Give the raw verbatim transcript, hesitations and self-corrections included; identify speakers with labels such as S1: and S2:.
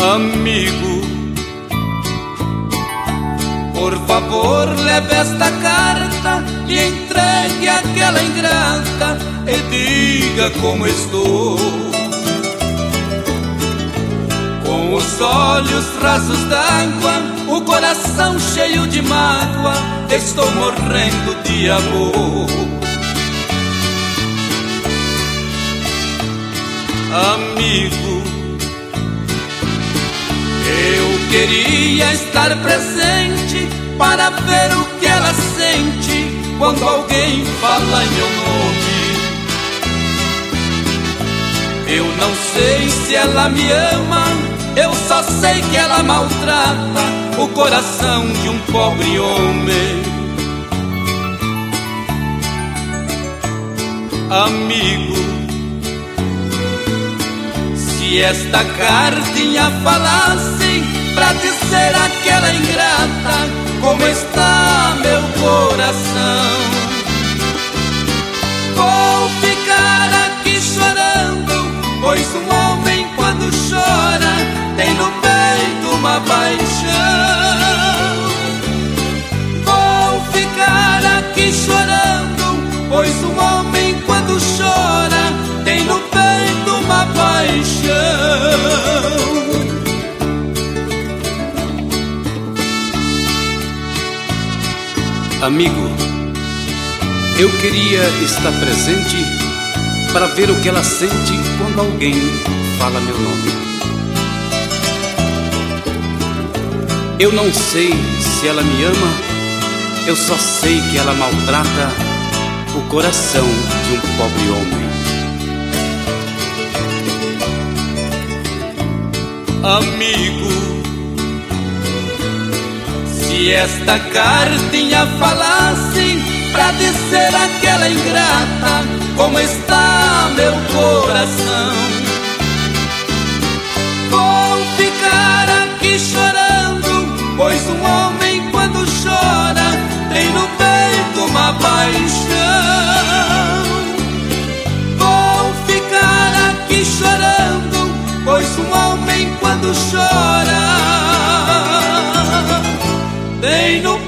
S1: Amigo, por favor leve esta carta e entregue àquela ingrata e diga como estou. Com os olhos rasos d'água, o coração cheio de mágoa, estou morrendo de amor. Amigo, eu queria estar presente para ver o que ela sente quando alguém fala em meu nome. Eu não sei se ela me ama, eu só sei que ela maltrata o coração de um pobre homem. Amigo, se esta cartinha falasse pra dizer àquela ingrata como está meu coração, vou ficar aqui chorando, pois um homem quando chora tem no peito uma paixão. Vou ficar aqui chorando, pois um homem quando chora tem no peito uma paixão.
S2: Amigo, eu queria estar presente para ver o que ela sente quando alguém fala meu nome. Eu não sei se ela me ama, eu só sei que ela maltrata o coração de um pobre homem.
S1: Amigo, se esta cartinha falasse pra dizer àquela ingrata como está meu coração, vou ficar aqui chorando, pois um homem quando chora tem no peito uma paixão. Vou ficar aqui chorando, pois um homem quando chora tem no